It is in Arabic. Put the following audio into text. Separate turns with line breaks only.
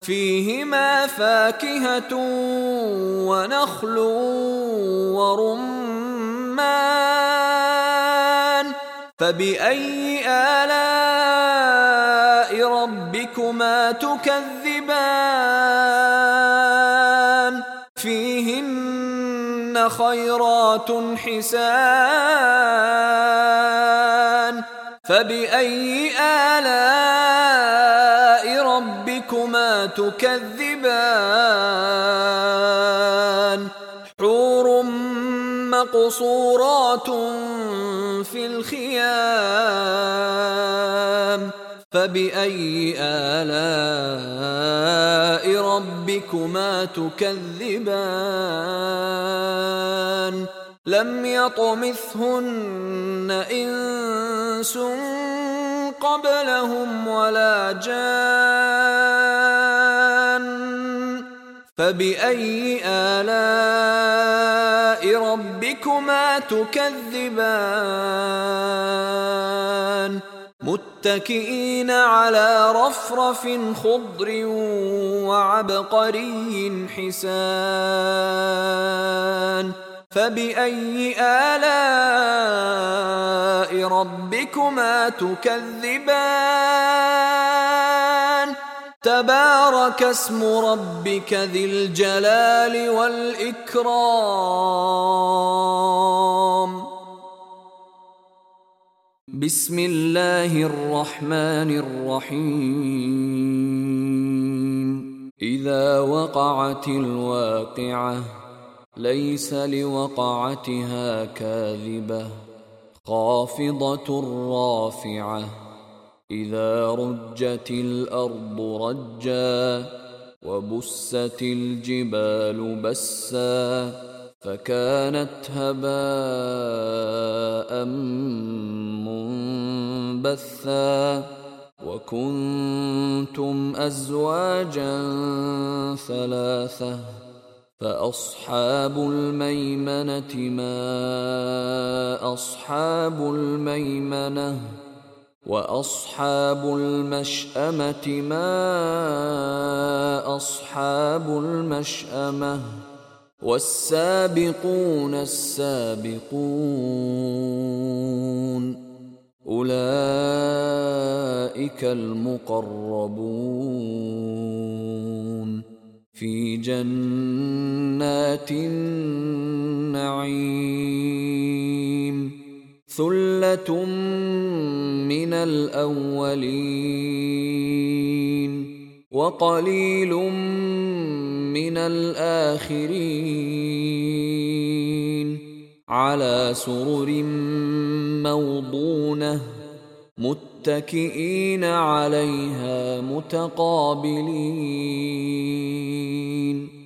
فيهما فاكهة ونخل ورمان فبأي آلاء ربكما تكذبان فيهن خيرات حسان فبأي آلاء ربكما تكذبان حور مقصورات في الخيام فبأي آلاء ربكما تكذبان لم يطمثهن إنس قبلهم ولا جان فبأي آلاء ربكما تكذبان متكئين على رفرف خضر وعبقري حسان فبأي آلاء ربكما تكذبان تبارك اسم ربك ذي الجلال والإكرام بسم الله الرحمن الرحيم إذا وقعت الواقعة ليس لوقعتها كاذبة خافضة رافعة إذا رجت الأرض رجا وبست الجبال بسا فكانت هباء منبثا وكنتم أزواجا ثلاثة فأصحاب الميمنة ما أصحاب الميمنة وأصحاب المشأمة ما أصحاب المشأمة والسابقون السابقون أولئك المقربون في جنات النعيم ثلة من الأولين وقليل من الآخرين على سرر موضونة متكئين عليها متقابلين